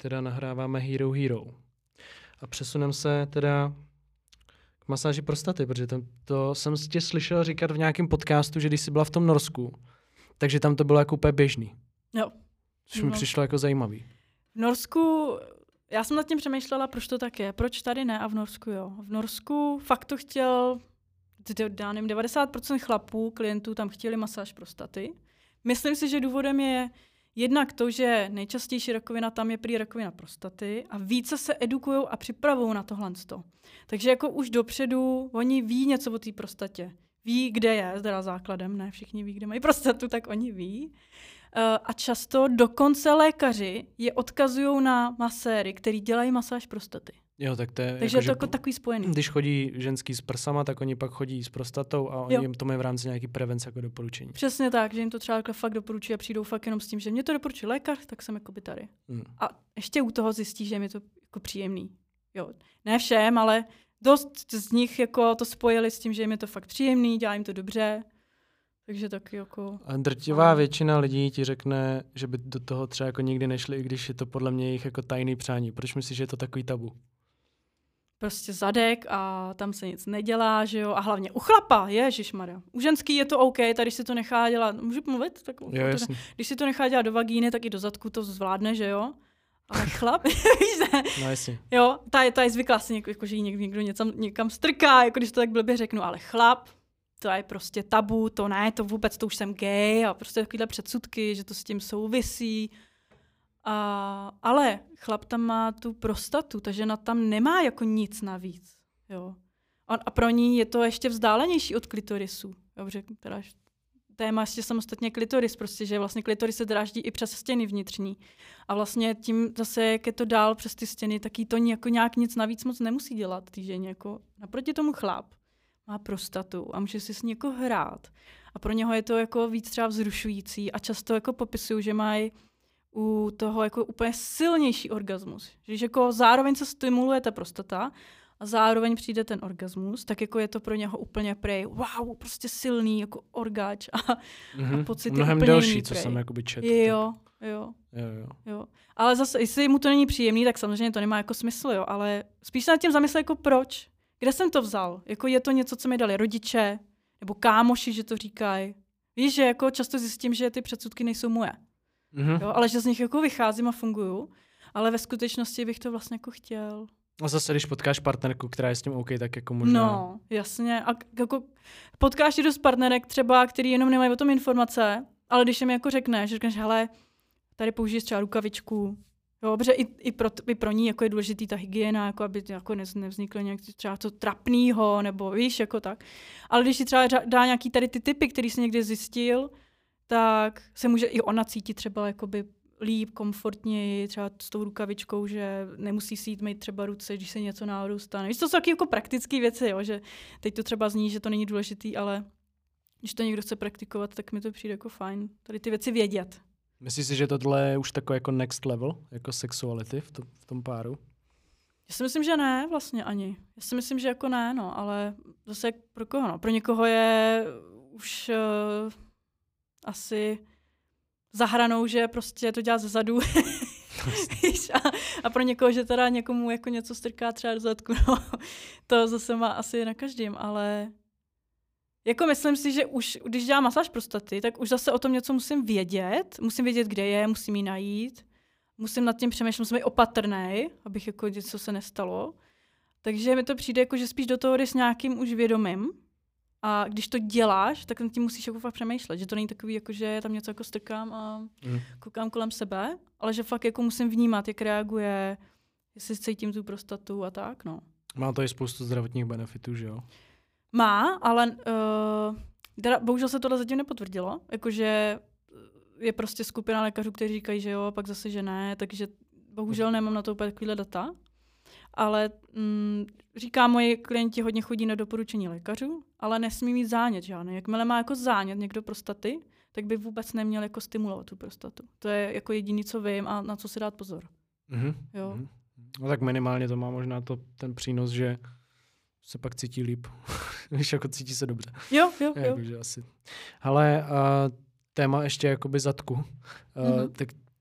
teda nahráváme Hero Hero. A přesuneme se teda k masáži prostaty, protože to jsem tě slyšel říkat v nějakém podcastu, že když jsi byla v tom Norsku, takže tam to bylo jako úplně běžný. Jo. Což mi přišlo jako zajímavý. V Norsku, já jsem nad tím přemýšlela, proč to tak je. Proč tady ne a v Norsku jo. V Norsku fakt to chtěl, 90% chlapů, klientů tam chtěli masáž prostaty. Myslím si, že důvodem je jednak to, že nejčastější rakovina tam je prý rakovina prostaty a více se edukují a připravují na tohle. Takže jako už dopředu oni ví něco o té prostatě. Ví, kde je, teda základem, ne všichni ví, kde mají prostatu, tak oni ví. A často dokonce lékaři je odkazují na maséry, který dělají masáž prostaty. Jo, tak to je takže jako, je to jako takový spojený. Když chodí ženský s prsama, tak oni pak chodí s prostatou a oni jim to mají v rámci nějaký prevence jako doporučení. Přesně tak, že jim to třeba fakt doporučí a přijdou fakt jenom s tím, že mě to doporučí lékař, tak jsem jako by tady. A ještě u toho zjistí, že je mi to jako příjemný. Jo. Ne všem, ale dost z nich jako to spojili s tím, že jim je to fakt příjemný, dělá jim to dobře. Takže taky jako... A drtivá většina lidí ti řekne, že by do toho třeba jako nikdy nešli, i když je to podle mě jejich jako tajný přání. Proč myslíš, že je to takový tabu? Prostě zadek a tam se nic nedělá, že jo? A hlavně u chlapa, ježišmarja. U ženský je to OK, tady si to nechá dělat, můžu mluvit? Tak, jo, jasně. Když si to nechá dělat do vagíny, tak i do zadku to zvládne, že jo? Ale chlap, víš ne? No jasně. Jo, ta je zvyklá si jako, že jí někdo někam strká, jako když to tak blbě řeknu, ale chlap, to je prostě tabu, to ne, to vůbec, to už jsem gay a prostě takovýhle předsudky, že to s tím souvisí. Ale chlap tam má tu prostatu, ta žena tam nemá jako nic navíc. Jo. A pro ní je to ještě vzdálenější od klitorisu. Dobře, teda téma ještě samostatně klitoris, prostě, že vlastně klitoris se dráždí i přes stěny vnitřní. A vlastně tím zase, jak je to dál přes ty stěny, tak jí to jako nějak nic navíc moc nemusí dělat. Tý ženě jako naproti tomu chlap má prostatu a může si s ní jako hrát. A pro něho je to jako víc třeba vzrušující a často jako popisují, že mají u toho jako úplně silnější orgasmus. Že jako zároveň se stimuluje ta prostata a zároveň přijde ten orgasmus, tak jako je to pro něho úplně prej, wow, prostě silný jako orgáč a pocit mnohem úplně delší, jiný, co prej. jsem jakoby četl. Jo. Ale zase, jestli mu to není příjemný, tak samozřejmě to nemá jako smysl, jo, ale spíš se nad tím zamyslet jako proč. Kde jsem to vzal? Jako je to něco, co mi dali rodiče nebo kámoši, že to říkají. Víš, že jako často zjistím, že ty předsudky nejsou moje. Jo, ale že z nich jako vycházím a funguju, ale ve skutečnosti bych to vlastně jako chtěl. A zase, když potkáš partnerku, která je s tím OK, tak jako možná... No, jasně. A jako potkáš dost partnerek třeba, který jenom nemají o tom informace, ale když jim jako řekneš, hele, tady použiješ třeba rukavičku, jo, protože i pro ní jako je důležitý ta hygiena, jako aby jako nevzniklo nějak třeba co trapnýho, nebo víš, jako tak. Ale když si třeba dá nějaký tady ty typy, který jsi někdy zjistil, tak se může i ona cítit třeba jakoby líp, komfortněji, třeba s tou rukavičkou, že nemusí si jít mít třeba ruce, když se něco náhodou stane. Víš, to jsou taky jako praktické věci, jo, že teď to třeba zní, že to není důležitý, ale když to někdo chce praktikovat, tak mi to přijde jako fajn. Tady ty věci vědět. Myslíš si, že tohle je už takový jako next level, jako sexuality v tom páru? Já si myslím, že ne vlastně ani. Já si myslím, že jako ne, no, ale zase pro koho, no. Pro někoho je už asi za hranou, že prostě to dělá zezadu. a pro někoho, že teda někomu jako něco strká třeba do zadku, no, to zase má asi na každém, ale jako myslím si, že už když dělám masáž prostaty, tak už zase o tom něco musím vědět, kde je, musím ji najít, musím nad tím přemýšlet, musím být opatrnej, abych jako něco se nestalo. Takže mi to přijde jako, že spíš do toho jdeš s nějakým už vědomím. A když to děláš, tak tím musíš jako fakt přemýšlet, že to není takový, jako, že tam něco jako strkám a koukám kolem sebe, ale že fakt jako musím vnímat, jak reaguje, jestli cítím tu prostatu a tak, no. Má to i spoustu zdravotních benefitů, že jo? Má, ale bohužel se tohle zatím nepotvrdilo, jakože je prostě skupina lékařů, kteří říkají, že jo, pak zase, že ne, takže bohužel nemám na to úplně takovýhle data. Ale říká, moji klienti hodně chodí na doporučení lékařů, ale nesmí mít zánět žádný. Jakmile má jako zánět někdo prostaty, tak by vůbec neměl jako stimulovat tu prostatu. To je jako jediný, co vím a na co si dát pozor. Jo. No tak minimálně to má možná ten přínos, že se pak cítí líp. Víš, jako cítí se dobře. Jo. Jakože asi. Ale téma ještě jakoby zadku. Tak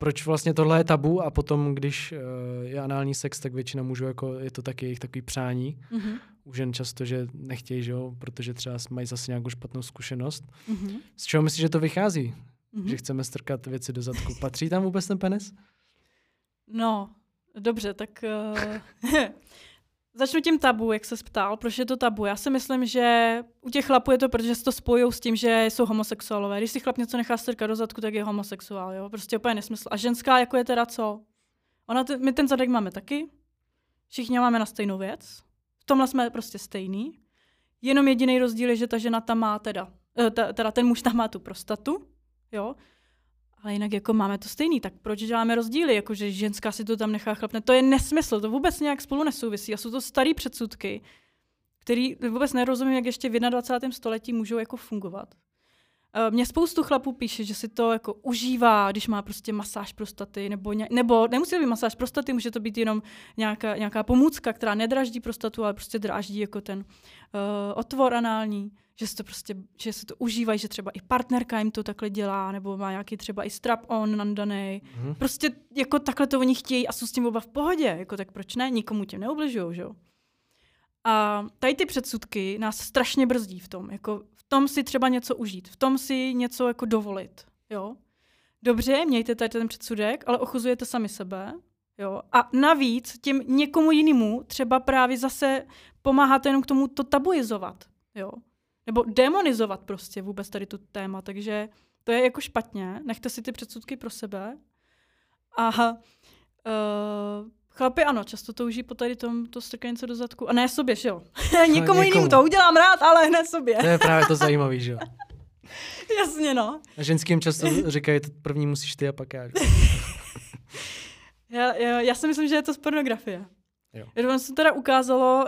proč vlastně tohle je tabu a potom, když je anální sex, tak většina mužů, jako je to taky jejich takový přání. U žen často, že nechtějí, že jo, protože třeba mají zase nějakou špatnou zkušenost. Z čeho myslíš, že to vychází? Že chceme strkat věci do zadku. Patří tam vůbec ten penis? No, dobře, tak začnu tím tabu, jak se ptal, proč je to tabu. Já si myslím, že u těch chlapů je to, protože se to spojují s tím, že jsou homosexuálové. Když si chlap něco nechá strkat do zadku, tak je homosexuál, jo? Prostě úplně nesmysl. A ženská jako je teda co? My ten zadek máme taky, všichni máme na stejnou věc, v tomhle jsme prostě stejný, jenom jediný rozdíl je, že ta žena tam má teda ten muž tam má tu prostatu, jo? Ale jinak jako máme to stejný, tak proč děláme rozdíly, jakože ženská si to tam nechá chlapne? To je nesmysl, to vůbec nějak spolu nesouvisí a jsou to starý předsudky, který vůbec nerozumím, jak ještě v 21. století můžou jako fungovat. Mně spoustu chlapů píše, že si to jako užívá, když má prostě masáž prostaty, nebo nemusí být masáž prostaty, může to být jenom nějaká pomůcka, která nedraždí prostatu, ale prostě dráždí jako ten otvor anální, že si to užívají, že třeba i partnerka jim to takhle dělá, nebo má nějaký třeba i strap-on nandanej. Prostě jako takhle to oni chtějí a jsou s tím oba v pohodě, jako tak proč ne, nikomu tím neubližujou, že jo. A tady ty předsudky nás strašně brzdí v tom, jako v tom si třeba něco užít, v tom si něco jako dovolit, jo. Dobře, mějte tady ten předsudek, ale ochuzujete sami sebe, jo. A navíc tím někomu jinému třeba právě zase pomáháte jenom k tomu to tabuizovat, jo. Nebo demonizovat prostě vůbec tady tu téma, takže to je jako špatně, nechte si ty předsudky pro sebe. A chlapi ano, často touží po tady to strkanice do zadku. A ne sobě, že jo? Nikomu jinému to udělám rád, ale ne sobě. To je právě to zajímavý, že jo? Jasně, no. A ženským často říkají, první musíš ty a pak já. Já si myslím, že je to z pornografie. Jo. Ono se teda ukázalo,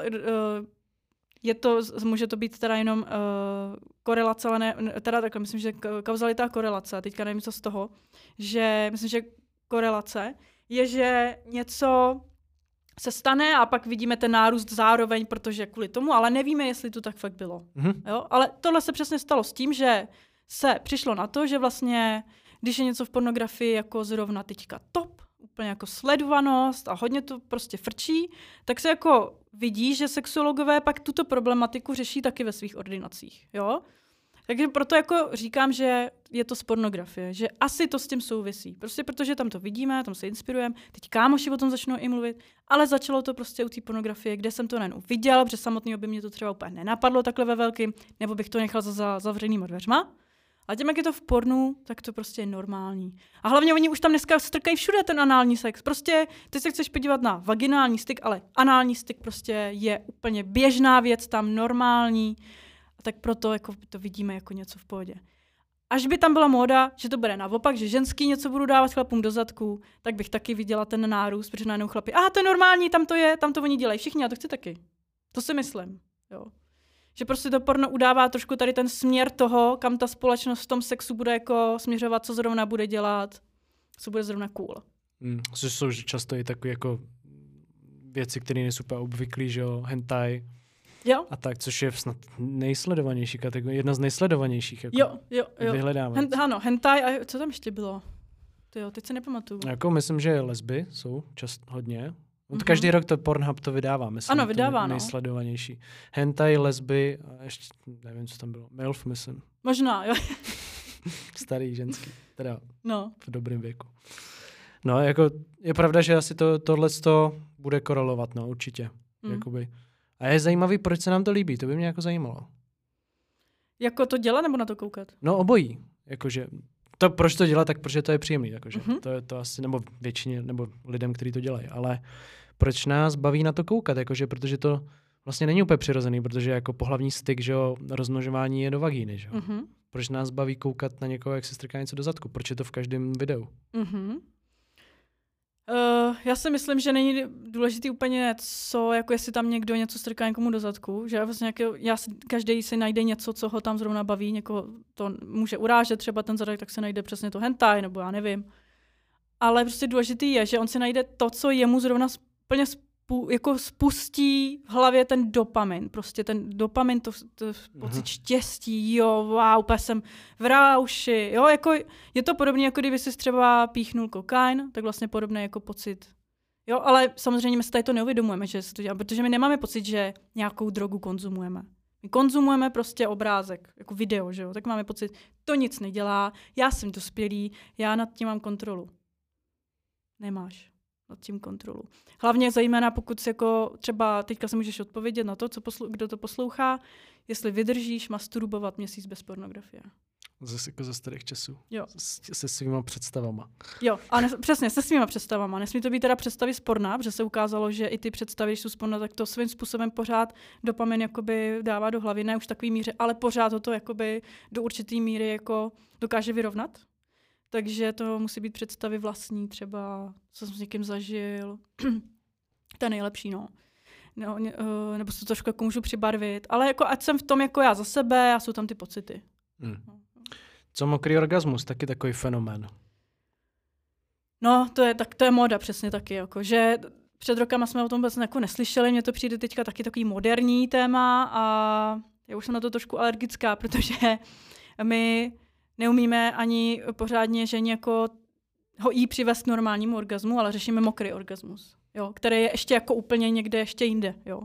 může to být teda jenom korelace, ale ne, teda takhle, myslím, že kauzalita korelace, teďka nevím, co z toho, že myslím, že korelace je, že něco se stane a pak vidíme ten nárůst zároveň, protože kvůli tomu, ale nevíme, jestli to tak fakt bylo. Jo? Ale tohle se přesně stalo s tím, že se přišlo na to, že vlastně, když je něco v pornografii jako zrovna teďka top, úplně jako sledovanost a hodně to prostě frčí, tak se jako vidí, že sexuologové pak tuto problematiku řeší taky ve svých ordinacích. Jo? Takže proto jako říkám, že je to z pornografie, že asi to s tím souvisí. Prostě protože tam to vidíme, tam se inspirujeme, teď kámoši o tom začnou i mluvit, ale začalo to prostě u té pornografie, kde jsem to nejenom viděl, protože samotného by mě to třeba úplně nenapadlo takhle ve velkým, nebo bych to nechal za zavřenýma dveřma. A tím, jak je to v pornu, tak to prostě je normální. A hlavně oni už tam dneska strkají všude ten anální sex. Prostě ty se chceš podívat na vaginální styk, ale anální styk prostě je úplně běžná věc, tam normální. A tak proto jako to vidíme jako něco v pohodě. Až by tam byla móda, že to bude naopak, že ženský něco budou dávat chlapům do zadku, tak bych taky viděla ten nárůst, protože najednou chlapi, to je normální, tam to oni dělají všichni, já to chci taky. To si myslím, jo. Že prostě to porno udává trošku tady ten směr toho, kam ta společnost v tom sexu bude jako směřovat, co zrovna bude dělat, co bude zrovna cool. Což jsou často i takové jako věci, které nejsou úplně obvyklý, že jo, hentai. Jo. A tak, což je snad nejsledovanější kategorie, jedna z nejsledovanějších. Jako jo. Vyhledávání. Ano, hentai a co tam ještě bylo? Teď se nepamatuju. Jako myslím, že lesby jsou hodně. Každý rok to Pornhub to vydává, myslím. Ano, vydává, nejsledovanější. Hentai, lesby a ještě nevím, co tam bylo. MILF, myslím. Možná, jo. Starý, ženský. Teda v dobrém věku. No, jako je pravda, že asi tohleto bude korelovat, no, určitě. Jakoby. A je zajímavý, proč se nám to líbí, to by mě jako zajímalo. Jako to dělat nebo na to koukat? No, obojí. Jakože proč to dělat, tak protože to je příjemný, jakože. To asi, nebo většině, nebo lidem, kteří to dělají, ale proč nás baví na to koukat, jakože, protože to vlastně není úplně přirozený, protože jako pohlavní styk, že jo, rozmnožování je do vagíny, že jo. Proč nás baví koukat na někoho, jak se strká něco do zadku? Proč je to v každém videu? Já si myslím, že není důležitý úplně jako jestli tam někdo něco strká někomu do zadku, že vlastně každý si najde něco, co ho tam zrovna baví, někoho to může urážet, třeba ten zadek, tak se najde přesně to hentai, nebo já nevím. Ale prostě důležitý je, že on si najde to, co jemu zrovna úplně jako spustí v hlavě ten dopamin. Prostě ten dopamin, to pocit štěstí, jo, wow, úplně jsem v rauši, jo, jako je to podobné, jako kdyby si třeba píchnul kokain, tak vlastně podobný jako pocit. Jo, ale samozřejmě my se tady to neuvědomujeme, že se to dělá, protože my nemáme pocit, že nějakou drogu konzumujeme. My konzumujeme prostě obrázek, jako video, že jo, tak máme pocit, to nic nedělá, já jsem dospělý, já nad tím mám kontrolu. Nemáš nad tím kontrolu. Hlavně zejména, pokud si jako třeba, teďka se můžeš odpovědět na to, kdo to poslouchá, jestli vydržíš masturbovat měsíc bez pornografie. Zase jako ze starých časů. Jo. Se svýma představama. Jo, a přesně, se svýma představama. Nesmí to být teda představy z porna, protože se ukázalo, že i ty představy, když jsou z porna, tak to svým způsobem pořád dopamin jakoby dává do hlavy, ne už takový míře, ale pořád to jakoby do určitý míry jako dokáže vyrovnat. Takže to musí být představy vlastní, třeba, co jsem s někým zažil. To je nejlepší, no. Nebo se to trošku jako můžu přibarvit. Ale jako, ať jsem v tom jako já za sebe a jsou tam ty pocity. Co mokrý orgasmus? Taky takový fenomén. No, to je móda přesně taky. Jako, že před rokama jsme o tom vůbec jako neslyšeli, mně to přijde teďka taky takový moderní téma a já už jsem na to trošku alergická, protože my neumíme ani pořádně ženě jako jí přivést k normálnímu orgazmu, ale řešíme mokrý orgasmus, jo, který je ještě jako úplně někde ještě jinde. Jo.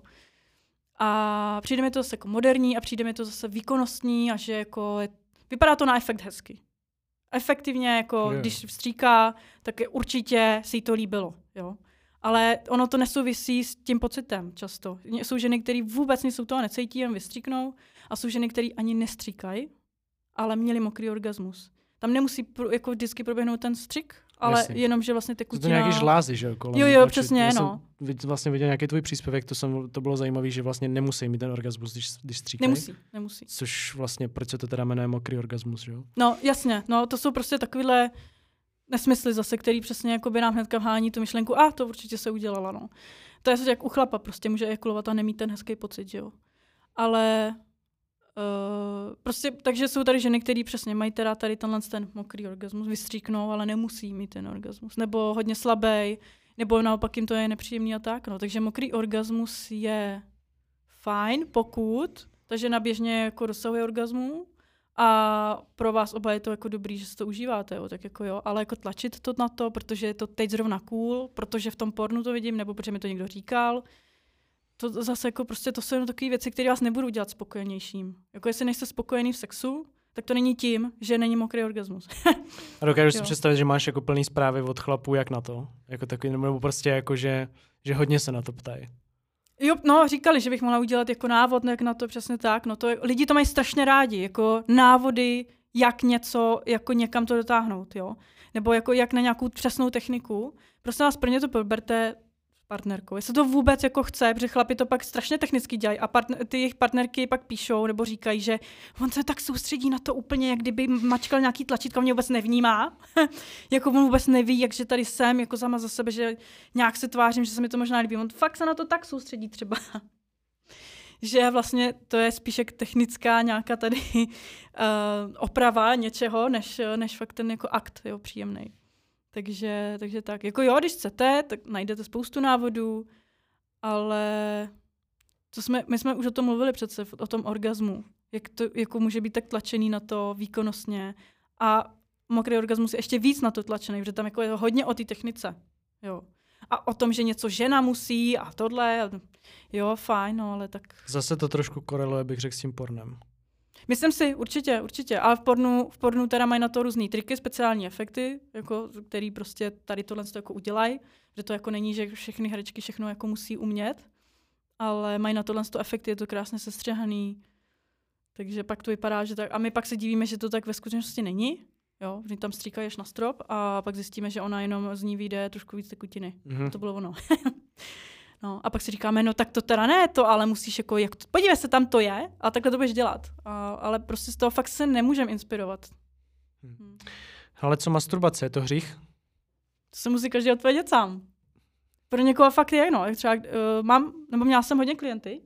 A přijde mi to zase jako moderní a přijde mi to zase výkonnostní a že jako vypadá to na efekt hezky. Efektivně, jako když vstříká, tak určitě si jí to líbilo. Jo. Ale ono to nesouvisí s tím pocitem často. Jsou ženy, které vůbec nic toho necítí, jen vystříknou a jsou ženy, které ani nestříkají, ale měli mokrý orgasmus. Tam nemusí jako vždycky proběhnout ten střik, ale jenom, že vlastně tekutina... To nějaký žlázy, že jo? Jo, přesně, já no. jsem vlastně viděl nějaký tvůj příspěvek, to bylo zajímavé, že vlastně nemusí mít ten orgasmus, když stříkají. Nemusí. Což vlastně, proč se to teda jmenuje mokrý orgasmus, že jo? No, jasně, no, to jsou prostě takovýhle nesmysly zase, který přesně jako by nám hnedka vhání tu myšlenku, to určitě se udělala, no. To je jak u chlapa, prostě může ejakulovat a nemít ten hezký pocit, že jo. Ale... prostě, takže jsou tady ženy, které přesně mají teda tady ten mokrý orgasmus, vystříknou, ale nemusí mít ten orgasmus. Nebo hodně slabý, nebo naopak jim to je nepříjemný a tak. No. Takže mokrý orgasmus je fajn, pokud ta žena běžně jako dosahuje orgasmu a pro vás oba je to jako dobrý, že si to užíváte, jo, tak jako jo, ale jako tlačit to na to, protože je to teď zrovna cool, protože v tom pornu to vidím, nebo protože mi to někdo říkal. To zase jako prostě to jsou jenom takové věci, které vás nebudou dělat spokojenějším. Jako jestli nejste spokojený v sexu, tak to není tím, že není mokrý orgasmus. A dokážu si představit, že máš jako plný zprávy od chlapů, jak na to? Jako takový, nebo prostě jako, že hodně se na to ptají. Jo, no, říkali, že bych mohla udělat jako návod, jak na to přesně tak. No, lidi to mají strašně rádi, jako návody, jak něco, jako někam to dotáhnout, jo. Nebo jako jak na nějakou přesnou techniku. Prostě vás prvně to proberte partnerkou. Jestli to vůbec jako chce, protože chlapi to pak strašně technicky dělají a ty jejich partnerky pak píšou nebo říkají, že on se tak soustředí na to úplně, jak kdyby mačkal nějaký tlačítko, mě vůbec nevnímá. Jako on vůbec neví, jakže tady jsem, jako sama za sebe, že nějak se tvářím, že se mi to možná líbí. On fakt se na to tak soustředí třeba. Že vlastně to je spíš jak technická nějaká tady oprava něčeho, než fakt ten jako akt, jo, příjemnej. Takže tak. Jako jo, když chcete, tak najdete spoustu návodů, ale my jsme už o tom mluvili přece, o tom orgazmu. Jak to jako může být tak tlačený na to výkonnostně. A mokrý orgasmus je ještě víc na to tlačený, protože tam jako je hodně o té technice. Jo. A o tom, že něco žena musí a tohle. Jo, fajn, no, ale tak... Zase to trošku koreluje, bych řekl, s tím pornem. Myslím si, určitě. Ale v pornu teda mají na to různý triky, speciální efekty, jako, který prostě tady tohle jako udělají, že to jako není, že všechny herečky všechno jako musí umět, ale mají na tohle efekty, je to krásně sestřihaný, takže pak to vypadá, že tak, a my pak se divíme, že to tak ve skutečnosti není, jo, že tam stříkají až na strop a pak zjistíme, že ona jenom z ní vyjde trošku víc tekutiny. To bylo ono. No, a pak si říkáme, no tak to teda ne, to ale musíš jako, podívej se, tam to je a takhle to budeš dělat. Ale prostě z toho fakt se nemůžeme inspirovat. Ale co masturbace, je to hřích? To se musí každý odpovědět sám. Pro někoho fakt je, no. Třeba měla jsem hodně klienty,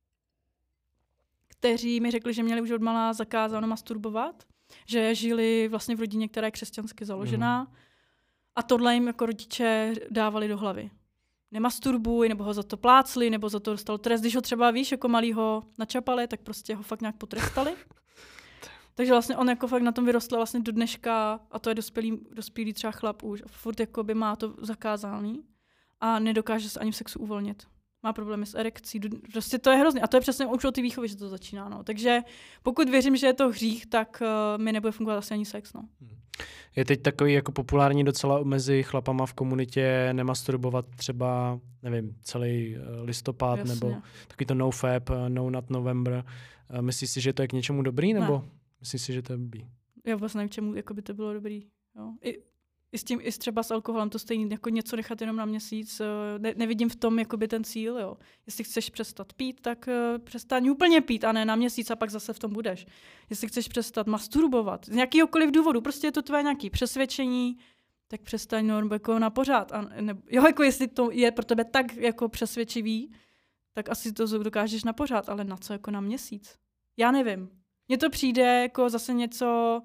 kteří mi řekli, že měli už odmala zakázáno masturbovat, že žili vlastně v rodině, která je křesťansky založená a tohle jim jako rodiče dávali do hlavy. nemasturbuj, nebo ho za to plácli, nebo za to dostal trest. Když ho třeba, víš, jako malýho načapali, tak prostě ho fakt nějak potrestali. Takže vlastně on jako fakt na tom vyrostl vlastně do dneška a to je dospělý třeba chlap už. A furt jako by má to zakázaný a nedokáže se ani v sexu uvolnit. Má problémy s erekcí, prostě to je hrozný. A to je přesně už od té výchovy, že to začíná. No. Takže pokud věřím, že je to hřích, tak mi nebude fungovat asi ani sex. No. Je teď takový jako populární docela mezi chlapama v komunitě nemasturbovat třeba, nevím, celý listopad, Jasně. nebo taky to NoFap, No Nut November. Myslíš si, že to je k něčemu dobrý, nebo myslíš si, že to je blbý? Já vůbec nevím, čemu jako by to bylo dobrý. Jo. I třeba s alkoholem to stejný, jako něco nechat jenom na měsíc. Nevidím v tom jakoby ten cíl. Jo. Jestli chceš přestat pít, tak přestaň úplně pít a ne na měsíc a pak zase v tom budeš. Jestli chceš přestat masturbovat, z nějakýhokoliv důvodu, prostě je to tvoje nějaké přesvědčení, tak přestaň jako na pořád. Jo, jako jestli to je pro tebe tak jako přesvědčivý, tak asi to dokážeš na pořád, ale na co jako na měsíc? Já nevím. Mně to přijde jako zase něco...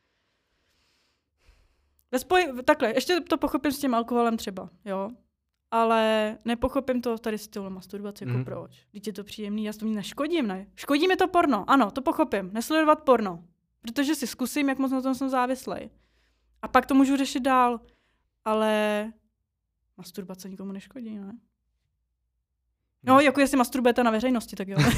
Takhle, ještě to pochopím s tím alkoholem třeba, jo. Ale nepochopím to tady s těmi masturbací, jako proč. Když je to příjemný, já s tím neškodím, ne? Škodí mi to porno, ano, to pochopím. Nesledovat porno, protože si zkusím, jak moc na tom jsem závislej. A pak to můžu řešit dál, ale masturbace nikomu neškodí, ne? No, jako jestli masturbujete na veřejnosti, tak jo.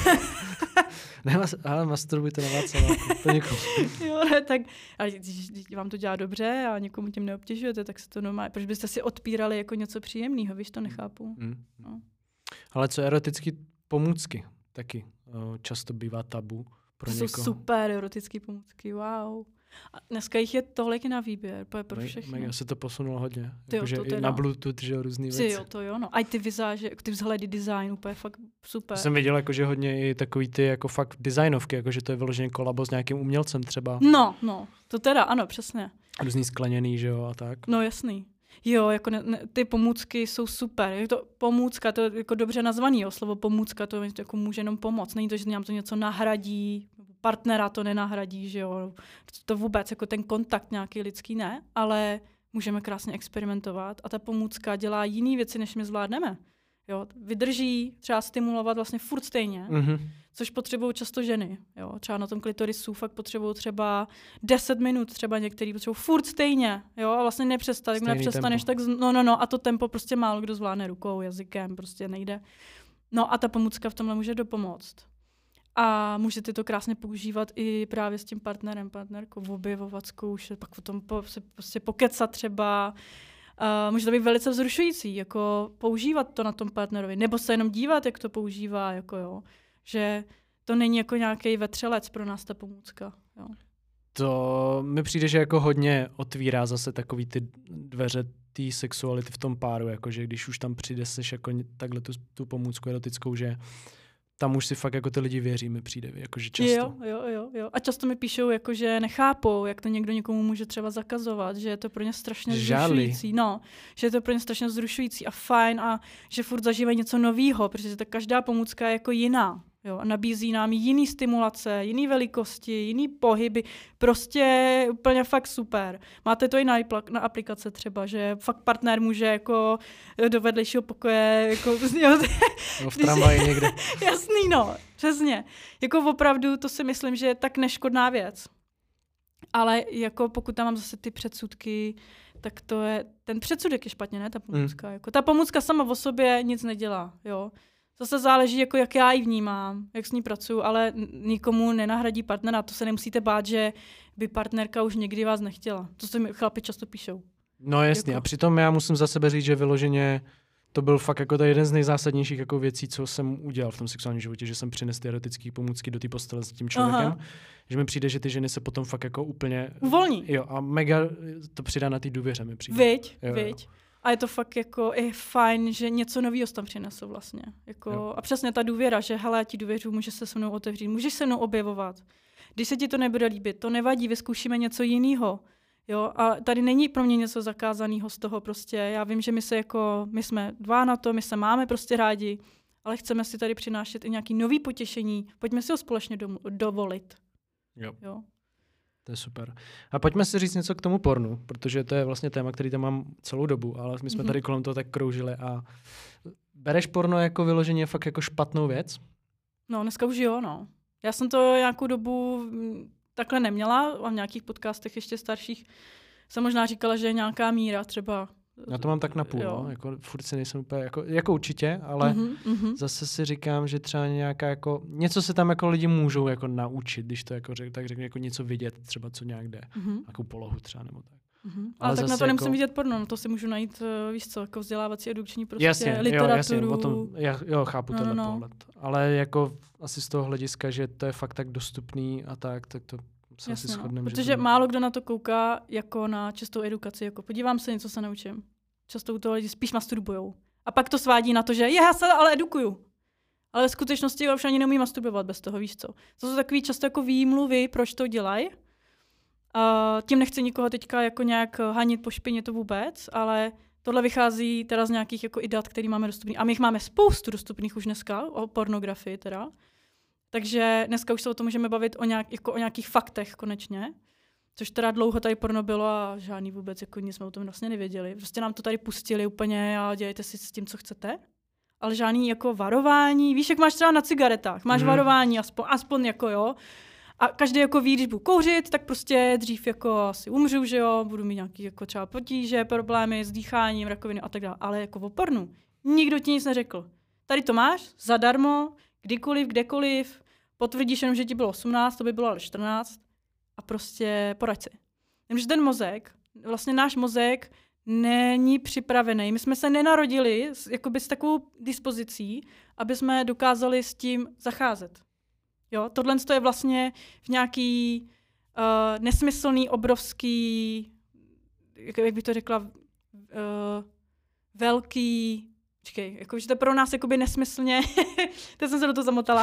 Ne, ale masturbujte na Václaváku. To někomu. Jo, ne, tak, ale když vám to dělá dobře a někomu tím neobtěžujete, tak se to normálně. Proč byste si odpírali jako něco příjemného, víš, to nechápu. No. Ale co erotické pomůcky taky často bývá tabu pro někoho. To jsou super erotické pomůcky, wow. A dneska jich je tolik na výběr, pro všechny. Mega se to posunulo hodně. Tyjo, jakože i na Bluetooth, že jo, různý věci. Jo, to jo, no. A ty vizáže, ty vzhledy design, úplně fakt super. Jsem viděl jakože hodně i takový ty jako fakt designovky, jakože to je vyloženě kolabo s nějakým umělcem třeba. No, to teda, ano, přesně. Různý skleněný, že jo, a tak. No jasný. Jo, jako ty pomůcky jsou super. Je to pomůcka, to je jako dobře nazvaný, jo. Slovo pomůcka, to jako může jenom pomoct. Není to, že nám to něco nahradí, partnera to nenahradí, že jo. To vůbec, jako ten kontakt nějaký lidský ne, ale můžeme krásně experimentovat a ta pomůcka dělá jiné věci, než my zvládneme. Jo, vydrží třeba stimulovat vlastně furt stejně, což potřebují často ženy. Jo, třeba na tom klitorisu fakt potřebují třeba 10 minut, třeba některý potřebují furt stejně. Jo, a vlastně nepřestat, jak nepřestaneš, tak no, a to tempo prostě málo kdo zvládne rukou, jazykem, prostě nejde. No a ta pomůcka v tomhle může dopomoct. A můžete to krásně používat i právě s tím partnerkou, objevovat, zkoušet, pak potom prostě pokecat třeba. Může to být velice vzrušující, jako používat to na tom partnerovi, nebo se jenom dívat, jak to používá, jako jo. Že to není jako nějaký vetřelec pro nás ta pomůcka. Jo. To mi přijde, že jako hodně otvírá zase takový ty dveře té sexuality v tom páru, jakože když už tam přijdeš jako takhle tu pomůcku erotickou, že tam už si fakt jako ty lidi věří, mi přijde, jakože často. Jo. A často mi píšou, jako, že nechápou, jak to někdo někomu může třeba zakazovat, že je to pro ně strašně vzrušující. No, že je to pro ně strašně vzrušující a fajn a že furt zažívají něco novýho, protože ta každá pomůcka je jako jiná. Jo, a nabízí nám jiný stimulace, jiný velikosti, jiný pohyby. Prostě úplně fakt super. Máte to i na aplikace třeba, že fakt partner může jako do vedlejšího pokoje jako v tramvaji někde. Jasný, no, přesně. Jako opravdu to si myslím, že je tak neškodná věc. Ale jako pokud tam mám zase ty předsudky, tak to je, ten předsudek je špatně, ne, ta pomůcka. Jako, ta pomůcka sama o sobě nic nedělá, jo. Zase záleží, jako jak já ji vnímám, jak s ní pracuji, ale nikomu nenahradí partnera. To se nemusíte bát, že by partnerka už někdy vás nechtěla. To se mi chlapi často píšou. No jasně, jako. A přitom já musím za sebe říct, že vyloženě to byl fakt jako jeden z nejzásadnějších jako věcí, co jsem udělal v tom sexuálním životě, že jsem přinesl ty erotické pomůcky do té postele s tím člověkem. Aha. Že mi přijde, že ty ženy se potom fakt jako úplně uvolní. Jo, a mega to přidá na té důvěře, mi přijde. Viď. A je to fakt jako i fajn, že něco nového tam přinesou vlastně. Jako, a přesně ta důvěra, že hele, já ti důvěřuji, můžeš se mnou otevřít, můžeš se mnou objevovat. Když se ti to nebude líbit, to nevadí, vyzkoušíme něco jiného. Jo, a tady není pro mě něco zakázaného z toho prostě. Já vím, že my jsme dva na to, my se máme prostě rádi, ale chceme si tady přinášet i nějaký nový potěšení. Pojďme si ho společně dovolit. Jo. To je super. A pojďme si říct něco k tomu pornu, protože to je vlastně téma, který tam mám celou dobu, ale my jsme tady kolem toho tak kroužili a Bereš porno jako vyloženě fakt jako špatnou věc? No, dneska už jo, no. Já jsem to nějakou dobu takhle neměla a v nějakých podcastech ještě starších jsem možná říkala, že je nějaká míra třeba. Já to mám tak na půl, no. Jako, furt si nejsem úplně, jako určitě, ale zase si říkám, že třeba nějaká jako, něco se tam jako lidi můžou jako naučit, když to jako tak řeknu, jako něco vidět, třeba co nějak jde, nějakou polohu třeba nebo tak. Ale tak na to nemusím vidět porno, no to si můžu najít, víš co, jako vzdělávací edukční prostě jasně, literaturu. Jasně, o tom, jo, chápu tenhle pohled. Ale jako asi z toho hlediska, že to je fakt tak dostupný a tak to se asi shodneme. Protože málo kdo na to kouká jako na čistou edukaci, jako podívám se, něco se naučím. Často u toho lidi spíš masturbujou. A pak to svádí na to, že já se ale edukuju. Ale v skutečnosti už ani neumí masturbovat bez toho, víš co. To jsou takový často jako výmluvy, proč to dělají. Tím nechci nikoho teďka jako nějak hanit po špině, to vůbec, ale tohle vychází teda z nějakých jako i dat, který máme dostupný. A my jich máme spoustu dostupných už dneska, o pornografii teda. Takže dneska už se o tom můžeme bavit o nějakých faktech konečně. Což teda dlouho tady porno bylo a žádný vůbec, jako nic jsme o tom vlastně nevěděli. Prostě nám to tady pustili úplně a dělejte si s tím, co chcete. Ale žádný jako varování. Víš, jak máš třeba na cigaretách. Máš varování, aspoň jako jo. A každý jako ví, když budu kouřit, tak prostě dřív jako asi umřu, že jo, budu mít nějaký jako třeba potíže, problémy s dýcháním, rakoviny a tak dále. Ale jako o pornu nikdo ti nic neřekl. Tady to máš, zadarmo, kdykoliv, kdekoliv, potvrdíš jenom, že ti bylo 18, to by bylo ale 14 a prostě poraď si. Jenže ten mozek, vlastně náš mozek není připravený. My jsme se nenarodili jakoby s takovou dispozicí, aby jsme dokázali s tím zacházet. Jo, tohle je vlastně v nějaký nesmyslný, obrovský, jak bych to řekla, velký, jakože to je pro nás jakoby nesmyslně, teď jsem se do toho zamotala.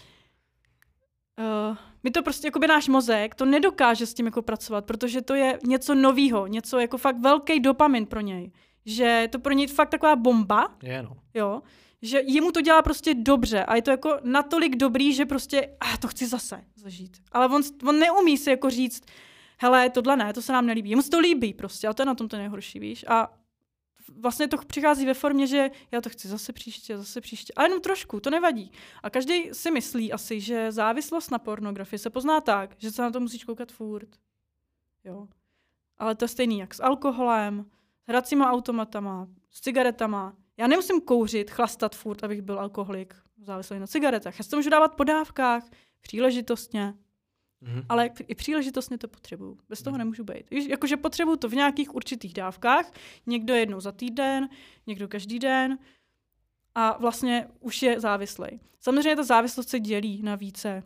My to prostě, jakoby náš mozek, to nedokáže s tím jako pracovat, protože to je něco novýho, něco jako fakt velký dopamin pro něj. Že to pro něj fakt taková bomba, jo, že jemu to dělá prostě dobře a je to jako natolik dobrý, že prostě to chci zase zažít. Ale on neumí si jako říct, hele, tohle ne, to se nám nelíbí. Jemu se to líbí prostě a to je na tom to nejhorší, víš. A vlastně to přichází ve formě, že já to chci zase příště, ale jenom trošku, to nevadí. A každý si myslí asi, že závislost na pornografii se pozná tak, že se na to musíš koukat furt. Jo. Ale to je stejný jak s alkoholem, s hracíma automatama, s cigaretama. Já nemusím kouřit, chlastat furt, abych byl alkoholik závislý na cigaretách. Já si to můžu dávat po dávkách, příležitostně. Ale i příležitostně to potřebuju. Bez toho nemůžu být. Víš, jakože potřebuju to v nějakých určitých dávkách. Někdo jednou za týden, někdo každý den. A vlastně už je závislý. Samozřejmě ta závislost se dělí na více.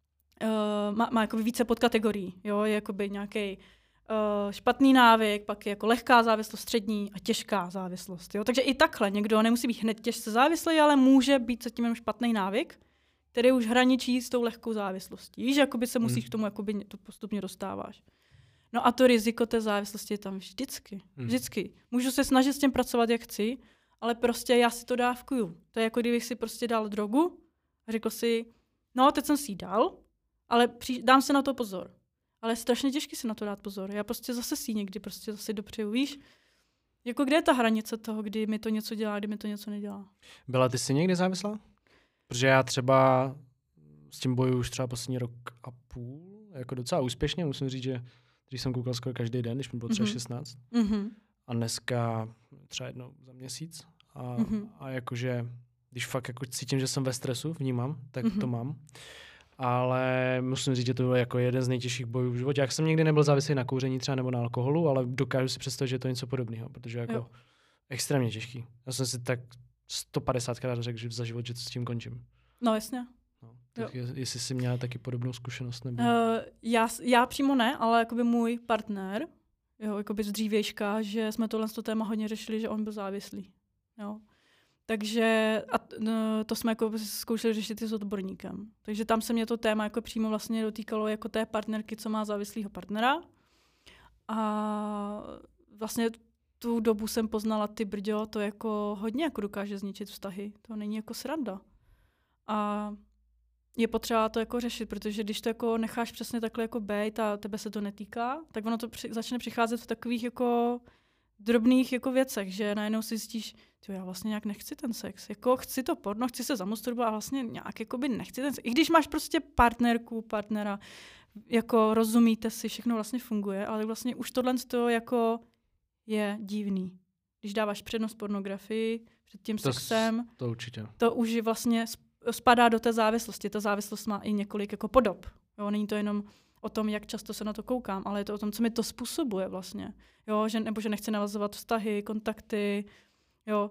Má jakoby více podkategorií. Jo? Je jakoby nějaký špatný návyk, pak je jako lehká závislost, střední a těžká závislost. Jo? Takže i takhle. Někdo nemusí být hned těžce závislý, ale může být zatím jenom špatný návyk, který už hraničí s tou lehkou závislostí. Víš, jakoby se musíš k tomu jakoby to postupně dostáváš. No a to riziko té závislosti je tam vždycky. Vždycky. Můžu se snažit s tím pracovat, jak chci, ale prostě já si to dávkuju. To je jako kdybych si prostě dal drogu a řekl si, no teď jsem si ji dal, ale dám se na to pozor. Ale je strašně těžké si na to dát pozor. Já prostě zase si někdy prostě zase dopřeju, víš? Jako kde je ta hranice toho, kdy mi to něco dělá, kdy mi to něco nedělá? Byla ty jsi někdy závislá? Protože já třeba s tím bojuju už třeba poslední rok a půl, jako docela úspěšně, musím říct, že když jsem koukal skoro každý den, když mi bylo třeba 16. A dneska třeba jednou za měsíc. A jakože, když fakt jako cítím, že jsem ve stresu, vnímám, tak to mám. Ale musím říct, že to byl jako jeden z nejtěžších bojů v životě. Jak jsem nikdy nebyl závislý na kouření třeba nebo na alkoholu, ale dokážu si představit, že je to něco podobného, protože jako extrémně těžký. Já jsem si tak 150krát řekl, že za život, že to s tím končím. No jasně. No, tak jestli jsi měla taky podobnou zkušenost? Nebo... Já přímo ne, ale jakoby můj partner, jakoby z dřívějška, že jsme tohle téma hodně řešili, že on byl závislý. Jo. Takže to jsme jako zkoušeli řešit i s odborníkem. Takže tam se mě to téma jako přímo vlastně dotýkalo jako té partnerky, co má závislýho partnera. A vlastně tu dobu jsem poznala, ty brďo, to jako hodně jako dokáže zničit vztahy. To není jako sranda. A je potřeba to jako řešit, protože když to jako necháš přesně takhle jako bejt a tebe se to netýká, tak ono to začne přicházet v takových jako drobných jako věcech, že najednou si zjistíš, já vlastně nějak nechci ten sex. Jako chci to porno, chci se zamasturbovat a vlastně nějak jakoby nechci ten sex. I když máš prostě partnera, jako rozumíte si, všechno vlastně funguje, ale vlastně už tohle jako je divný. Když dáváš přednost pornografii před tím sexem, to určitě. To už vlastně spadá do té závislosti. Ta závislost má i několik jako podob. Jo, není to jenom o tom, jak často se na to koukám, ale je to o tom, co mi to způsobuje vlastně. Jo, nebo že nechci navazovat vztahy, kontakty, jo,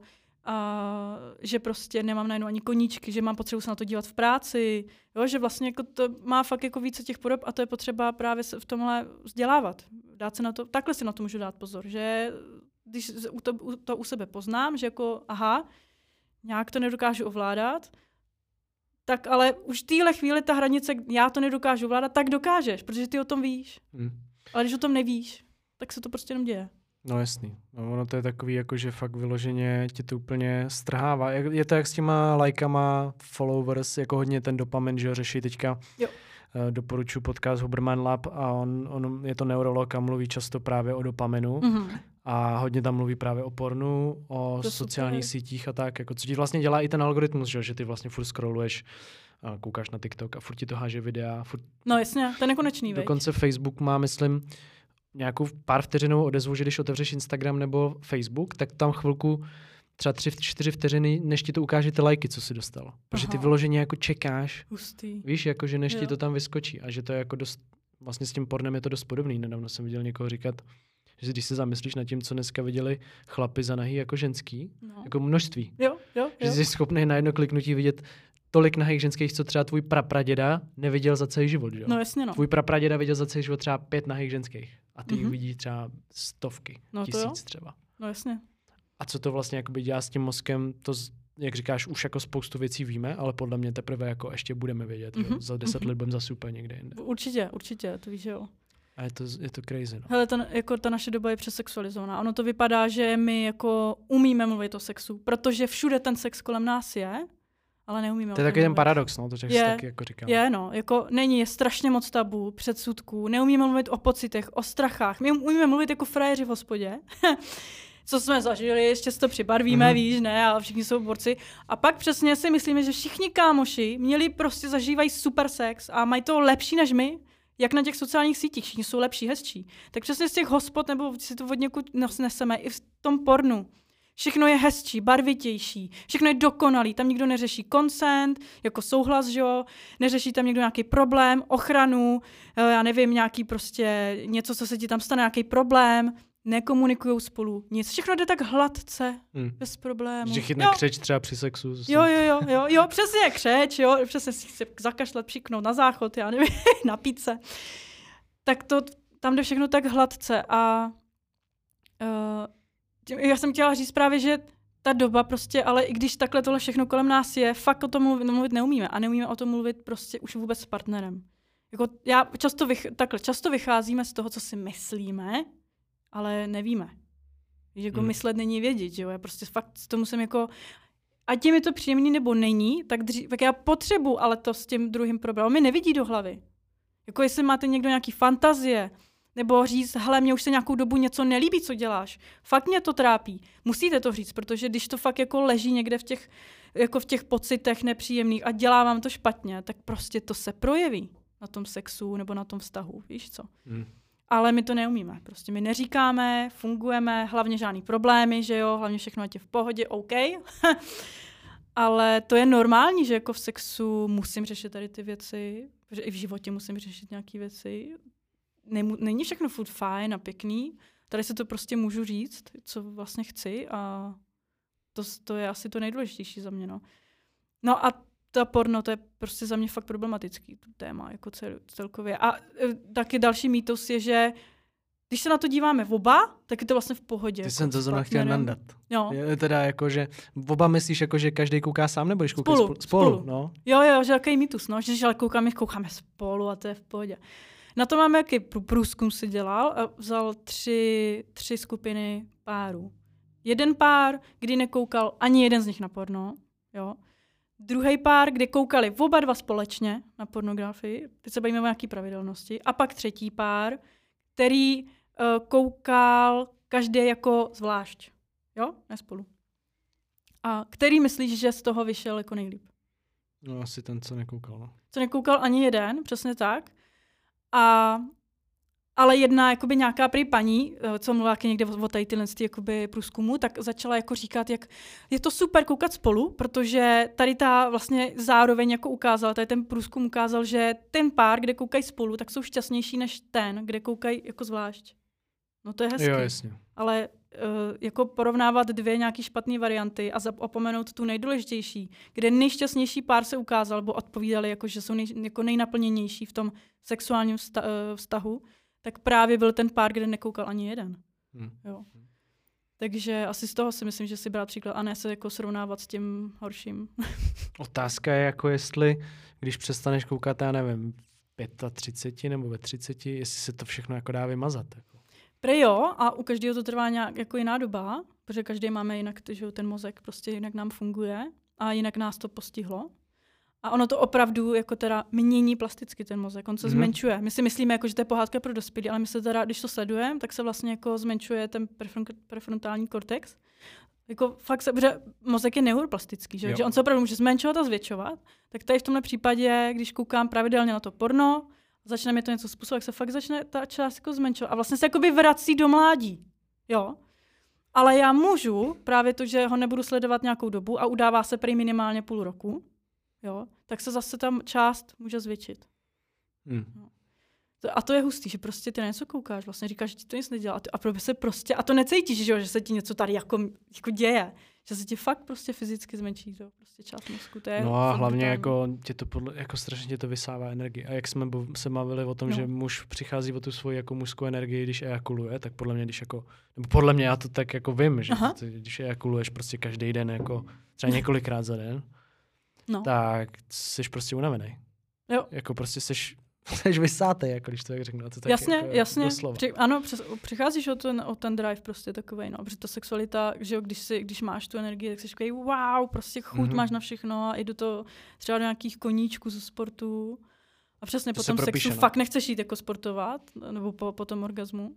a že prostě nemám najednou ani koníčky, že mám potřebu se na to dívat v práci, jo, že vlastně jako to má fakt jako více těch podob a to je potřeba právě v tomhle vzdělávat. Dát se na to, takhle si na to můžu dát pozor, že když to u sebe poznám, že jako aha, nějak to nedokážu ovládat, tak ale už v téhle chvíli ta hranice, já to nedokážu ovládat, tak dokážeš, protože ty o tom víš. Ale když o tom nevíš, tak se to prostě jenom děje. No jasný. No, ono to je takový, jako, že fakt vyloženě tě to úplně strhává. Je to jak s těma lajkama, followers, jako hodně ten dopamin, že ho řeší teďka. Jo. Doporučuji podcast Huberman Lab a on je to neurolog a mluví často právě o dopaminu. Mm-hmm. A hodně tam mluví právě o pornu, o sociálních sítích a tak. Jako, co ti vlastně dělá i ten algoritmus, že ty vlastně furt scrolluješ, a koukáš na TikTok a furt ti to háže videa. No jasně, to je nekonečný. Dokonce Facebook má, myslím, nějakou pár vteřinovou odezvu, že když otevřeš Instagram nebo Facebook, tak tam chvilku, třeba 3-4 vteřiny, než ti to ukáže ty lajky, co jsi dostal. Protože ty vyloženě jako čekáš. Hustý. Víš, jako, že než ti to tam vyskočí. A že to je jako dost, vlastně s tím pornem je to dost podobný. Nedávno jsem viděl někoho říkat, že když se zamyslíš nad tím, co dneska viděli chlapi za nahý jako ženský, jako množství. Jo. Že jsi schopný na jedno kliknutí vidět tolik nahých ženských, co třeba tvůj prapraděda neviděl za celý život. Jo? No jasně, no. Tvůj prapraděda viděl za celý život třeba 5 nahých ženských. A ty jich vidíš třeba stovky, 1000 třeba. No jasně. A co to vlastně jakoby dělá s tím mozkem, to, jak říkáš, už jako spoustu věcí víme, ale podle mě teprve jako ještě budeme vědět. Jo? Za 10 let budeme zase úplně někde jinde. Určitě, to víš, jo. A je to crazy, no. Hele, ta naše doba je přesexualizovaná. Ono to vypadá, že my jako umíme mluvit o sexu, protože všude ten sex kolem nás je, ale neumíme. To je taky ten paradox, no, to taky jako říkám. Je strašně moc tabů, předsudků, neumíme mluvit o pocitech, o strachách. My umíme mluvit jako frajeři v hospodě. Co jsme zažili, ještě si to přibarvíme, víš, ne, ale všichni jsou borci. A pak přesně si myslíme, že všichni kámoši zažívají super sex a mají to lepší než my, jak na těch sociálních sítích, všichni jsou lepší, hezčí. Tak přesně z těch hospod, nebo si to od někud neseme, i v tom pornu. Všechno je hezčí, barvitější, všechno je dokonalý, tam nikdo neřeší consent, jako souhlas, že jo, neřeší tam někdo nějaký problém, ochranu, já nevím, nějaký prostě něco, co se ti tam stane, nějaký problém, nekomunikujou spolu, nic, všechno jde tak hladce, bez problémů. Že chytne křeč třeba při sexu. Jo, přesně křeč, jo, přesně si chce zakašlat, přiknout na záchod, já nevím, napít se. Tak to, tam jde všechno tak hladce a já jsem chtěla říct právě, že ta doba prostě, ale i když takhle tohle všechno kolem nás je, fakt o tom mluvit neumíme. A neumíme o tom mluvit prostě už vůbec s partnerem. Jako já často vycházíme z toho, co si myslíme, ale nevíme. Jako myslet není vědět, že jo? Já prostě fakt to musím jako, ať je mi to příjemný nebo není, tak já potřebuji, ale to s tím druhým problémem mi nevidí do hlavy. Jako jestli máte někdo nějaký fantazie, nebo říct, hele, mně už se nějakou dobu něco nelíbí, co děláš. Fakt mě to trápí. Musíte to říct, protože když to fakt jako leží někde v těch pocitech nepříjemných a dělá vám to špatně, tak prostě to se projeví na tom sexu nebo na tom vztahu, víš co. Ale my to neumíme. Prostě my neříkáme, fungujeme, hlavně žádný problémy, že jo, hlavně všechno ať je v pohodě, OK. Ale to je normální, že jako v sexu musím řešit tady ty věci, že i v životě musím řešit nějaké věci. Není všechno furt fajn a pěkný. Tady se to prostě můžu říct, co vlastně chci a to je asi to nejdůležitější za mě. No a ta porno, to je prostě za mě fakt problematický téma jako celkově. A taky další mýtus je, že když se na to díváme oba, tak je to vlastně v pohodě. Ty jsem to zrovna chtěl nandat. No. Je teda jako, že oba myslíš, jako, že každý kouká sám, nebo když koukáš spolu? No? Jo, že takový mýtus, no, že ale koukáme spolu a to je v pohodě. Na to máme jaký průzkum si dělal a vzal tři skupiny párů. Jeden pár, kdy nekoukal ani jeden z nich na porno, jo. Druhý pár, kde koukali oba dva společně na pornografii, teď se bavíme o nějaké pravidelnosti, a pak třetí pár, který koukal každý jako zvlášť, jo, ne spolu. A který myslíš, že z toho vyšel jako nejlíp? No asi ten, co nekoukal. No. Co nekoukal ani jeden, přesně tak. Ale jedna jakoby nějaká prý paní, co mluvila někde o tady tyhle jakoby průzkumu, tak začala jako říkat, jak je to super koukat spolu, protože tady ta vlastně zároveň jako ukázala, tady ten průzkum ukázal, že ten pár, kde koukají spolu, tak jsou šťastnější než ten, kde koukají jako zvlášť. No to je hezky. Jo, jasně. Ale jako porovnávat dvě nějaký špatné varianty a opomenout tu nejdůležitější, kde nejšťastnější pár se ukázal, bo odpovídali, jako, že jsou jako nejnaplněnější v tom sexuálním vztahu, tak právě byl ten pár, kde nekoukal ani jeden. Jo. Takže asi z toho si myslím, že si brát příklad a ne se jako srovnávat s tím horším. Otázka je jako jestli, když přestaneš koukat, já nevím, 35 nebo ve 30, jestli se to všechno jako dá vymazat. Jako. Prej jo, a u každého to trvá nějak jako jiná doba, protože každý máme jinak, že ten mozek prostě jinak nám funguje a jinak nás to postihlo. A ono to opravdu jako teda mění plasticky ten mozek, on se zmenšuje. My si myslíme, jako, že to je pohádka pro dospělé, ale my se teda, když to sledujeme, tak se vlastně jako zmenšuje ten prefrontální kortex. Jako fakt se, protože mozek je neuroplastický, že on se opravdu může zmenšovat a zvětšovat. Tak tady v tomhle případě, když koukám pravidelně na to porno, začne mi to něco způsobovat, tak se fakt začne ta část jako zmenšovat a vlastně se jakoby vrací do mládí. Jo. Ale já můžu právě to, že ho nebudu sledovat nějakou dobu a udává se prý minimálně půl roku, jo, tak se zase tam část může zvětšit. No. A to je hustý, že prostě ty na něco koukáš, vlastně říkáš, že ti to nic nedělá a pro se prostě, a to necítíš, že se ti něco tady jako děje, že se ti fakt prostě fyzicky zmenší to prostě část mozku. To je no a hlavně jako, jako strašně tě to vysává energii. A jak jsme se bavili o tom, že muž přichází o tu svoji jako mužskou energii, když ejakuluje, tak podle mě, podle mě já to tak jako vím, že když ejakuluješ prostě každý den, jako třeba několikrát za den, tak jsi prostě unavený. Jo. Jako prostě jsi vysátej, jako když to tak řeknu. To tak jasně. Doslova. Přicházíš o ten drive prostě takovej, no. Protože ta sexualita, že jo, když máš tu energii, tak jsi takový wow, prostě chuť máš na všechno a i do toho třeba do nějakých koníčků ze sportu. A přesně po tom sexu fakt nechceš jít jako sportovat, nebo po tom orgazmu.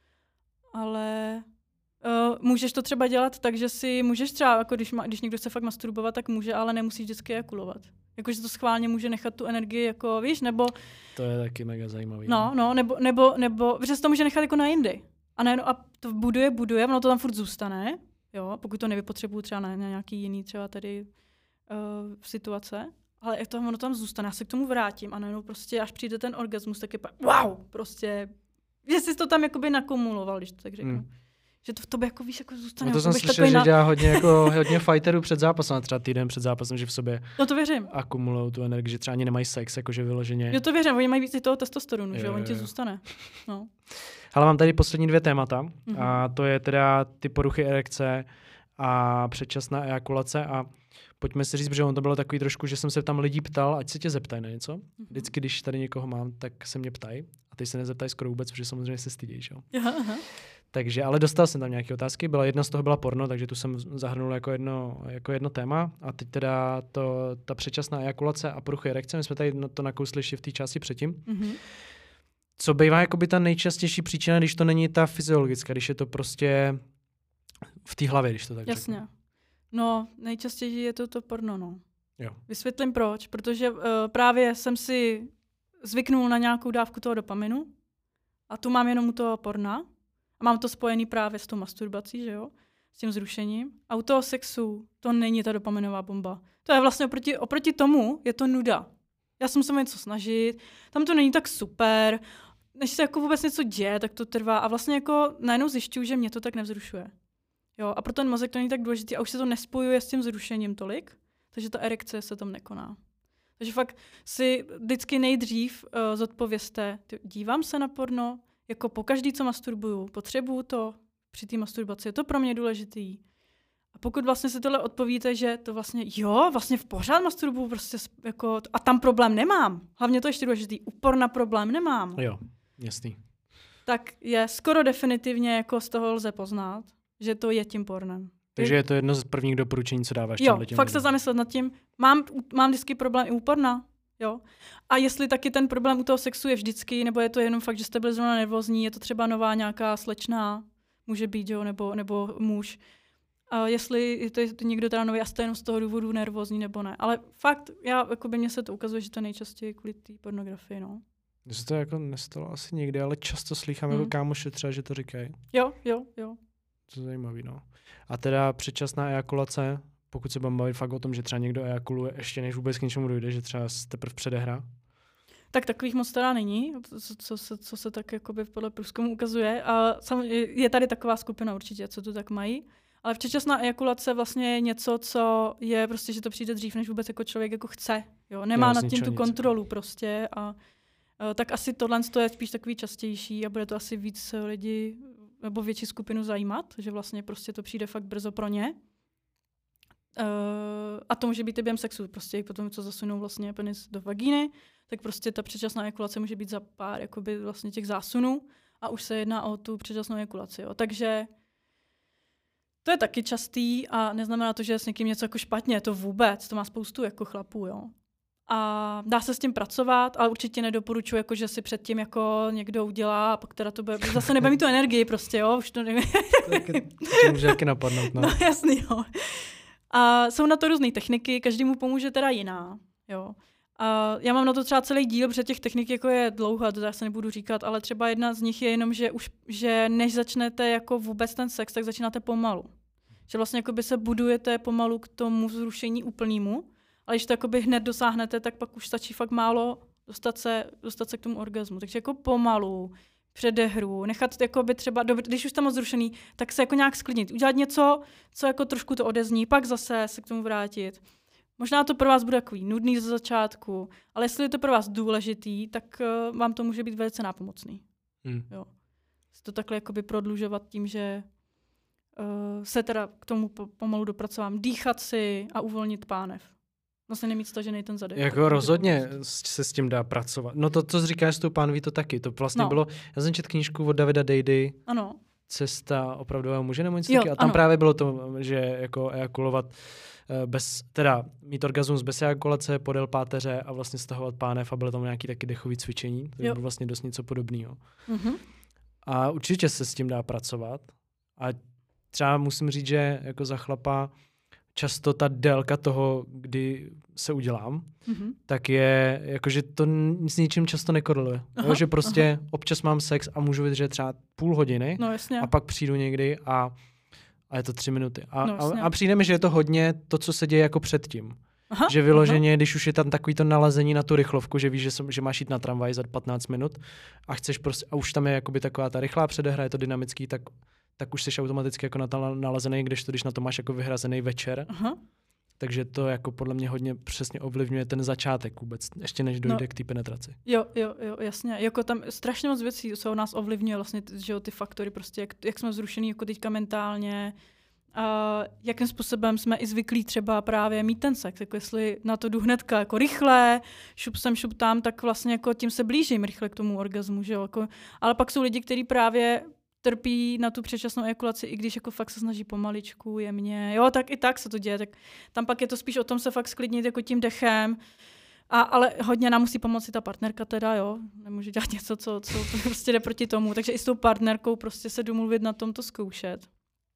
Ale můžeš to třeba dělat tak, že si můžeš třeba, jako když někdo chce fakt masturbovat, tak může, ale nemusíš vždycky ejakulovat. Jakože to schválně může nechat tu energii, jako víš, nebo... To je taky mega zajímavý. Nebo protože to může nechat jako na jindy. A to buduje, ono to tam furt zůstane, jo, pokud to nevypotřebuju třeba na nějaký jiný třeba tady situace, ale ono tam zůstane, já se k tomu vrátím a najednou prostě, až přijde ten orgasmus, tak je pak wow, prostě, že jsi to tam jakoby nakumuloval, když to tak řeknu. Že to v tobě jako víš, jako zůstane. No to jsem slyšel, že dělá hodně fighterů před zápasem, třeba týden před zápasem, že v sobě akumulují tu energii, že třeba ani nemají sex, jakože vyloženě. Jo, to věřím, oni mají víc toho testosteronu, že on ti zůstane. No. Ale mám tady poslední 2 témata a to je teda ty poruchy erekce a předčasná ejakulace a pojďme si říct, protože on to bylo takový trošku, že jsem se tam lidí ptal, ať se tě zeptají na něco. Vždycky, když tady někoho mám, tak se mě ptají a ty se nezeptají skoro vůbec, protože samozřejmě se stydí, jo. Takže, ale dostal jsem tam nějaké otázky, jedna z toho byla porno, takže tu jsem zahrnul jako jedno téma a teď teda ta předčasná ejakulace a poruchy erekce, my jsme tady to nakousli ještě v té části předtím. Co bývá jakoby ta nejčastější příčina, když to není ta fyziologická, když je to prostě v té hlavě, když to tak Jasně. Řeknu. No, nejčastěji je to porno, no. Jo. Vysvětlím proč, protože právě jsem si zvyknul na nějakou dávku toho dopaminu a tu mám jenom u toho porna. A mám to spojený právě s tou masturbací, že jo? S tím zrušením. A u toho sexu to není ta dopaminová bomba. To je vlastně oproti tomu, je to nuda. Já jsem se něco snažit, tam to není tak super, než se jako vůbec něco děje, tak to trvá. A vlastně jako najednou zjišťuju, že mě to tak nevzrušuje. Jo? A pro ten mozek to není tak důležitý a už se to nespojuje s tím zrušením tolik, takže ta erekce se tam nekoná. Takže fakt si vždycky nejdřív zodpovězte, dívám se na porno, jako po každý, co masturbuju, potřebuju to při té masturbaci, je to pro mě důležitý. A pokud vlastně si tohle odpovíte, že to vlastně, vlastně v pořád masturbuju, prostě jako, a tam problém nemám, hlavně to ještě důležitý, u porna problém nemám. Jo, jasný. Tak je skoro definitivně jako z toho lze poznat, že to je tím pornem. Takže je to jedno z prvních doporučení, co dáváš těm lidem. Fakt se zamyslet nad tím, mám vždycky problém i u porna. Jo. A jestli taky ten problém u toho sexu je vždycky, nebo je to jenom fakt, že jste byli zrovna nervózní, je to třeba nová nějaká slečna, může být, jo, nebo muž. A jestli je to někdo teda nový a jste jenom z toho důvodu nervózní nebo ne. Ale fakt, mně se to ukazuje, že to nejčastěji kvůli té pornografii, no. Mně se to jako nestalo asi nikdy, ale často slýchám jako kámoši třeba, že to říkají. Jo. To je zajímavý, no. A teda předčasná ejakulace, pokud se budeme bavit fakt o tom, že třeba někdo ejakuluje ještě než vůbec k něčemu dojde, že třeba teprve předehra. Tak takových moc teda není, co se tak jakoby podle průzkumu ukazuje. A je tady taková skupina určitě, co to tak mají. Ale předčasná ejakulace vlastně je něco, co je prostě, že to přijde dřív, než vůbec jako člověk jako chce. Jo? Nemá nad tím tu kontrolu prostě. A tak asi tohle je spíš takový častější a bude to asi víc lidí nebo větší skupinu zajímat, že vlastně prostě to přijde fakt brzo pro ně. A to může být i během sexu, prostě potom, co zasunou vlastně penis do vagíny, tak prostě ta předčasná ejakulace může být za pár jakoby vlastně těch zásunů a už se jedná o tu předčasnou ejakulaci. Jo. Takže to je taky častý a neznamená to, že je s někým něco jako špatně, to vůbec, to má spoustu jako chlapů, jo. A dá se s tím pracovat, ale určitě nedoporučuji, jako, že si předtím jako někdo udělá a pak teda to bude, zase nebude mít tu energii prostě, jo, už to nevím. To může taky napadnout, no. No jasný, jo. A jsou na to různé techniky, každému pomůže teda jiná, jo. A já mám na to třeba celý díl, protože těch technik jako je dlouho, to já se nebudu říkat, ale třeba jedna z nich je jenom, že než začnete jako vůbec ten sex, tak začínáte pomalu. Že vlastně jakoby se budujete pomalu k tomu zrušení úplnému, ale když to jakoby hned dosáhnete, tak pak už stačí fakt málo dostat se k tomu orgazmu. Takže jako pomalu, předehru, nechat jakoby třeba, když už tam moc zrušený, tak se jako nějak sklidnit. Udělat něco, co jako trošku to odezní, pak zase se k tomu vrátit. Možná to pro vás bude takový nudný ze začátku, ale jestli je to pro vás důležitý, tak vám to může být velice nápomocný. Jo. To takhle jakoby prodlužovat tím, že se teda k tomu pomalu dopracovám, dýchat si a uvolnit pánev. Vlastně nemít stažený ten zadek. Jako rozhodně se s tím dá pracovat. No to, co říkáš s tou pánví, to taky. To vlastně bylo, já jsem četl knížku od Davida Dejdy, ano. Cesta opravdového muže nebo něco taky. A tam právě bylo to, že jako ejakulovat mít orgasmus bez ejakulace, podél páteře a vlastně stahovat pánev a bylo tam nějaký taky dechový cvičení. To bylo vlastně dost něco podobného. Mm-hmm. A určitě se s tím dá pracovat. A třeba musím říct, že jako za chlapa často ta délka toho, kdy se udělám, tak je, jakože to s ničím často nekoreluje. Že prostě občas mám sex a můžu vydržet třeba půl hodiny a pak přijdu někdy a je to 3 minuty. A přijde mi, že je to hodně to, co se děje jako předtím. Že vyloženě, když už je tam takový to nalezení na tu rychlovku, že víš, že máš jít na tramvaj za 15 minut a chceš prostě, a už tam je jakoby taková ta rychlá předehra, je to dynamický, tak už jsi automaticky jako na to nalezený, když na to máš jako vyhrazený večer. Aha. Takže to jako podle mě hodně přesně ovlivňuje ten začátek vůbec, ještě než dojde k té penetraci. Jo, jasně. Jako tam strašně moc věcí se nás ovlivňuje vlastně, že ty faktory prostě, jak jsme zrušený jako teďka mentálně, a jakým způsobem jsme i zvyklí třeba právě mít ten sex, jako jestli na to jdu hnedka jako rychle, šup sem, šup tam, tak vlastně jako tím se blížím rychle k tomu orgazmu, že jo. Jako, ale pak jsou lidi, kteří právě trpí na tu předčasnou ejakulaci, i když jako fakt se snaží pomaličku, jemně. Jo, tak i tak se to děje. Tak tam pak je to spíš o tom se fakt sklidnit jako tím dechem. Ale hodně nám musí pomoci ta partnerka teda, jo. Nemůže dělat něco, co prostě jde proti tomu. Takže i s tou partnerkou prostě se domluvit na tom to zkoušet.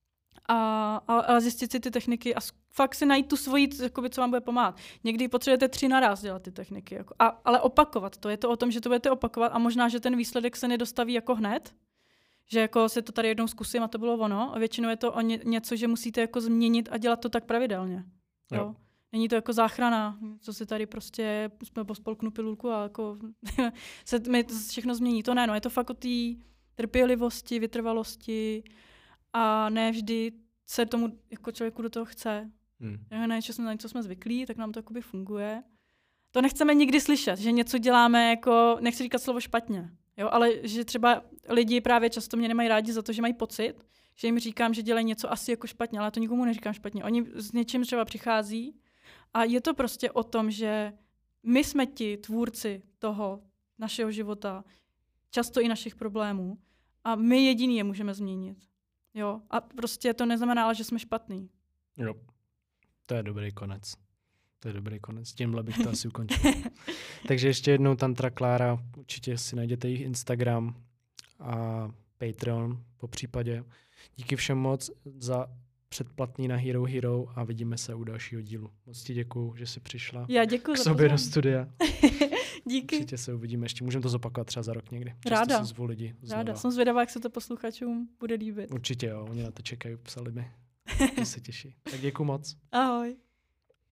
A zjistit si ty techniky a fakt si najít tu svoji, jakoby, co vám bude pomáhat. Někdy potřebujete 3 naraz dělat ty techniky. Jako. Ale opakovat to. Je to o tom, že to budete opakovat a možná, že ten výsledek se nedostaví jako hned. Že jako se to tady jednou zkusím a to bylo ono. A většinou je to o něco, že musíte jako změnit a dělat to tak pravidelně. Jo. Není to jako záchrana, co si tady prostě pospolknu pilulku a jako se mi to všechno změní. To ne, no, je to fakt o té trpělivosti, vytrvalosti a ne vždy se tomu jako člověku do toho chce. Ne, že jsme na něco jsme zvyklí, tak nám to jakoby funguje. To nechceme nikdy slyšet, že něco děláme jako, nechci říkat slovo špatně, jo, ale že třeba lidi právě často mě nemají rádi za to, že mají pocit, že jim říkám, že dělají něco asi jako špatně, ale já to nikomu neříkám špatně. Oni s něčím třeba přichází a je to prostě o tom, že my jsme ti tvůrci toho našeho života, často i našich problémů a my jediný je můžeme změnit. Jo, a prostě to neznamená, že jsme špatný. Jo, to je dobrý konec. Tímhle bych to asi ukončil. Takže ještě jednou Tantra Klára, určitě si najděte jejich Instagram a Patreon po případě. Díky všem moc za předplatný na Hero Hero a vidíme se u dalšího dílu. Moc ti děkuju, že jsi přišla Já děkuju k za sobě do pozvání. studia. Díky. Určitě se uvidíme ještě. Můžeme to zopakovat třeba za rok někdy. Často Ráda. si zvu lidi znova. Ráda. Jsem zvědavá, jak se to posluchačům bude líbit. Určitě jo, oni na to čekají, psali mi. To se těší. Tak děkuju moc. Ahoj.